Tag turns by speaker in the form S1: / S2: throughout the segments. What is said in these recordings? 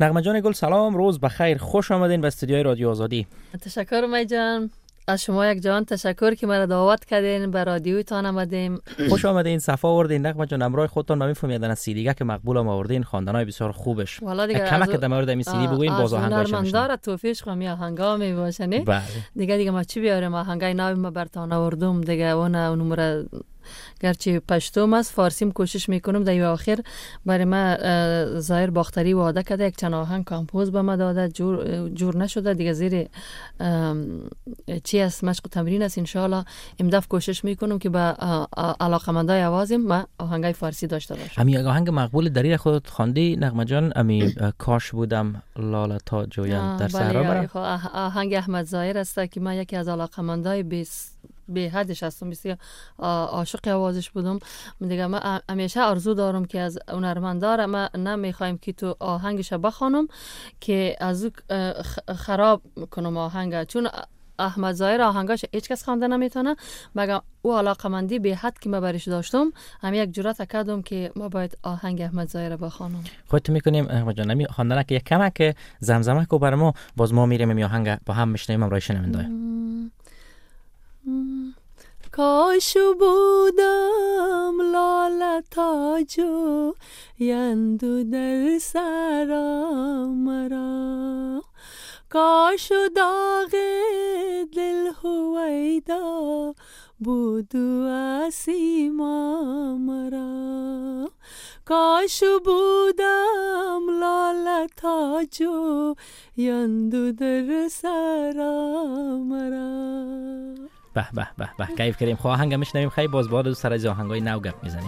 S1: نغمه جان گل سلام، روز بخیر، خوش آمدین به استودیوی رادیو آزادی.
S2: تشکر می جان، از شما یک جان تشکر که مرا دعوت کردین، به رادیوتان آمدیم.
S1: خوش آمدین، صفا آوردین. نغمه جان امروز خودتون نمیفهمید از سی دیگه که مقبول آوردین، خواندنای بسیار خوبش.
S2: والا دیگه
S1: کمک در مورد این سی دی بگوین، باز آهنگاش میشن.
S2: هنرمندار توفیق خو می آهنگا می باشه نه.
S1: بله.
S2: دیگه ما چی بیاریم، آهنگای نو ما برتون آوردم دیگه، اون نمره گرچه پشتوم است، فارسیم کوشش میکنم. در آخر برای ما ظاهر باختری وعده کرده یک چند آهنگ کامپوز به ما داده، جور نشده دیگه. زیر چی است مشق تمرین است. انشالله امدف کوشش میکنم که با علاقمندای آوازم ما آهنگای فارسی داشته باشم.
S1: امی آهنگ مقبول دری خودت خواندی نغمه جان؟ امی کاش بودم لاله تا جویم در صحرا برم.
S2: آهنگ احمد ظاهر است که من یکی از علاقمندای به حدش هستم، بسیار عاشق آوازش بودم دیگه. من همیشه آرزو دارم که از هنرمندار ما نمیخوایم که تو آهنگش بخوانم که از خراب کنم آهنگ، چون احمد ظاهر آهنگاش هیچ کس خوانده نمیتونه، مگر او علاقمندی به حد که ما برش داشتم، هم یک جرأت کردم که ما باید آهنگ احمد ظاهر بخوانم.
S1: خودت میکنیم احمد جان نمی خواندن که یک کمک زمزمه کو بر ما، باز ما میریم می آهنگ با هم میشنیم، رایش نمیندای.
S2: کاش بودم لاله تاجو یندو در سرا مرا، کاش داغ دل هویدا بودو آسیما مرا، کاش بودم لاله تاجو یندو در سرا مرا.
S1: به به به به، کیف کردیم. خب آهنگ میشنویم، خیلی باز بعد سر از آهنگای نو گپ میزنیم.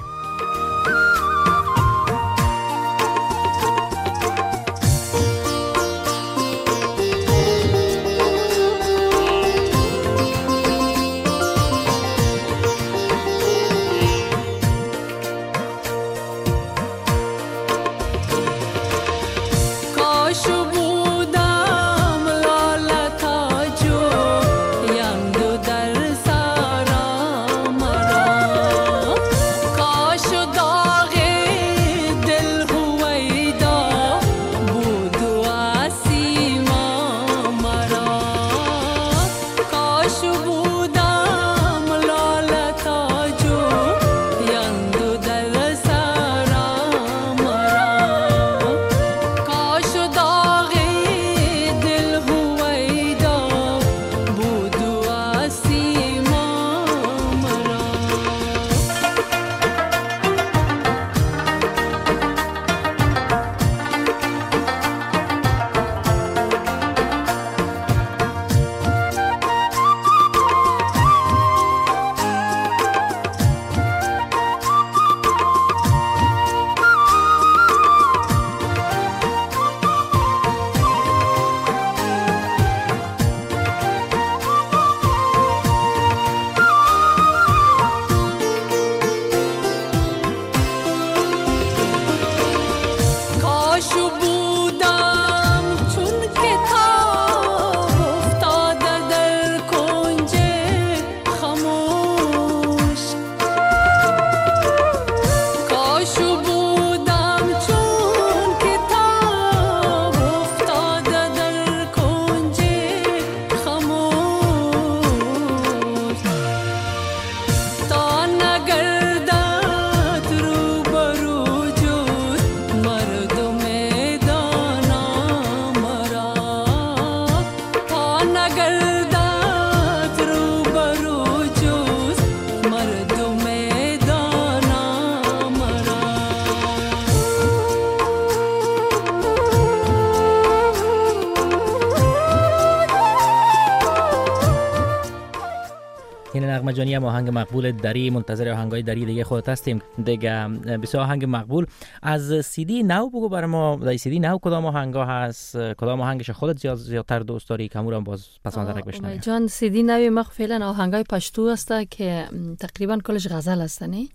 S1: نغمه جانی هم آهنگ مقبول دری، منتظر آهنگای دری دیگه خودت هستیم دیگه. بسیار آهنگ مقبول. از سی دی نو بگو برای ما، در سی دی نو کدام آهنگا هست، کدام آهنگش خودت زیادتر دوست داری، کمورم باز پسند دارک بشنوی؟
S2: جان سی دی نو ما فعلا آهنگای پشتو است که تقریبا کلش غزل است نه،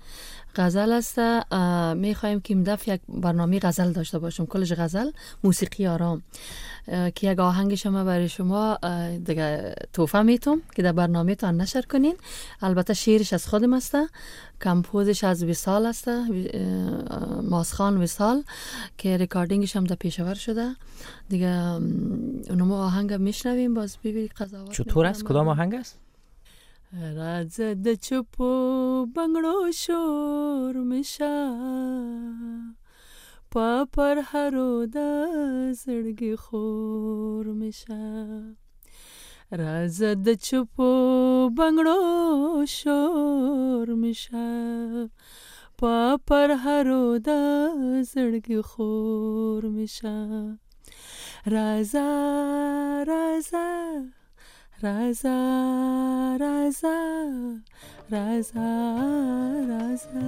S2: غزل است. میخوایم که این دفعه یک برنامه غزل داشته باشیم، کلش غزل، موسیقی آرام، که یک آهنگش ما برای شما دیگه تحفه میتونم که در برنامه تان نشر کنین. البته شعرش از خودم است، کمپوزش از وصال است، ماسخان وصال، که ریکاردینگش هم در پیشور شده دیگه. اونم آهنگ میشنویم، باز ببینید قضاوت.
S1: چطور است؟ کدام آهنگ است؟
S2: راز د چپو بنگړو شور مشا پا پر هرو د زړګي خور مشا. راز د چپو بنگړو شور مشا پا پر هرو د زړګي خور مشا. رازا رازا رازا رازا رازا رازا.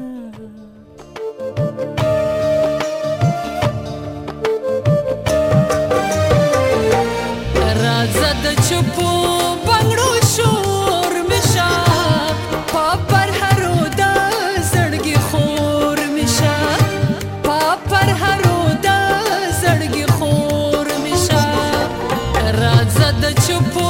S2: رازا د چپو بنگړو شور مشا پا پر هرو د زړګي خور مشا پا پر هرو د زړګي خور مشا. رازا د چپو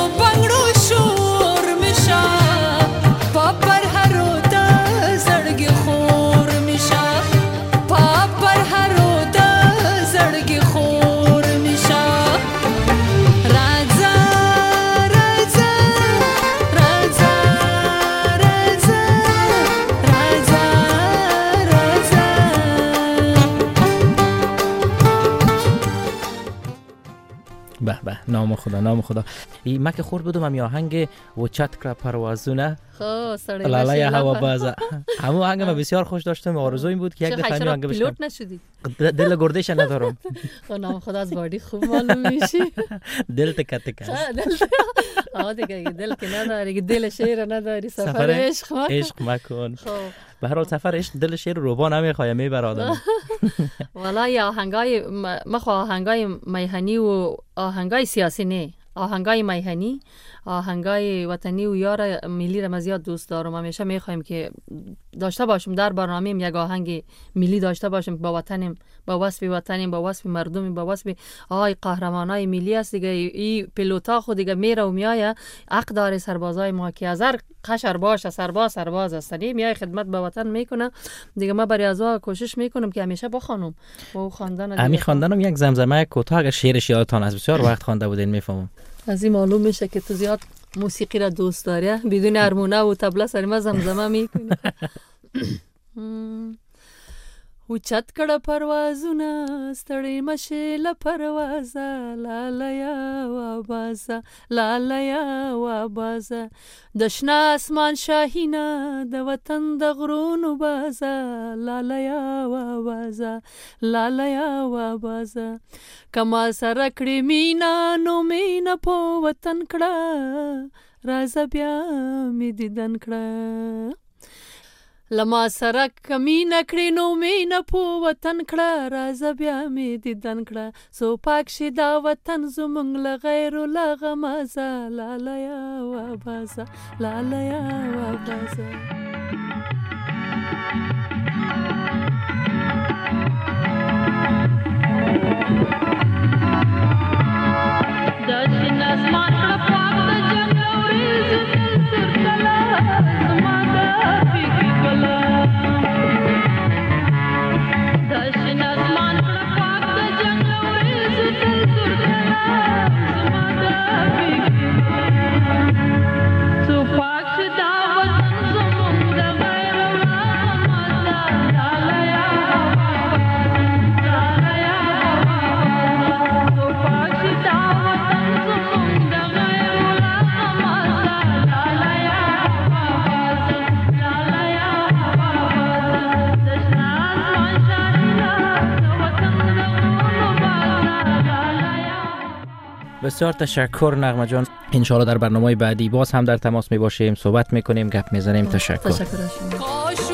S1: نام خدا نام خدا. ما که خورد بودم هم آهنگ و چتکر پروازونه لالا یا هوا بازه، همون آهنگ ما بسیار خوش داشتم. آرزو این بود که یک دفعه این آهنگ بشنوم.
S2: پیلوت نشدی؟
S1: دل گردش ندارم.
S2: نام خدا از بادی خوب معلوم میشی.
S1: دل تکه تکه است.
S2: دیگه دل که نداری، دل شعر نداری، سفر عشق
S1: مکن. به هر حال سفر عشق دل شعر رو با نمیخواد میبره آدم.
S2: والله آهنگای آهنگای میهنی و آهنگای سیاسی نه، آهنگای میهنی، آهنگای وطنی و یار ملی را زیاد دوست دارم. همیشه میخوایم که داشته باشیم در برنامه‌ام یک آهنگ ملی داشته باشیم با وطنم، با وصف وطنم، با وصف مردم، با وصف قهرمانای ملی است دیگه. این پیلوتا خود دیگه میره و میایه، حق داره سربازای ما که از هر قشر باشه سرباز هستن، میای خدمت به وطن میکنه دیگه. ما برای ازا کوشش میکنم که همیشه بخوانم و خواندن
S1: همین خواندنم یک زمزمه کوتاه اگر شعرش یادتان از بسیار وقت خوانده بودین میفهمم.
S2: از این معلوم میشه که تو زیاد موسیقی را دوست داری، بدون هارمونه و طبله سر ما زمزمه میکنی. اوچت کړه پروازونه ستړي مشه له پروازه لالیا و بازه لالیا و بازه د شنه اسمان شاهینه د وطن د غرونو بازه لالیا و بازه لالیا و بازه کما سره کړې مینا نو مینا په وطن کړه رازه بیا می دیدن کړه لما سره کمینه کړې نو مینه په وطن کړه رازه بیا می دیدن کړه سو پاک شي دا وطن زمونږ له غیرو له غمازه لالیا و بازه لالیا و بازه دا شین اسمان کړه پاک د جنګ اورېز تر کله زما د فکر کله دا شین اسمان کړه پاک د جنګ اورېز تر کله زما د فکر سو پاک دا وطن زمونږ د غیر مازه لالیا لالیا سو پاک دا
S1: بسیار تشکر نغمه جان. انشاءالله در برنامه بعدی باز هم در تماس می باشیم، صحبت میکنیم، گپ میزنیم. تشکر.
S2: تشکر شما.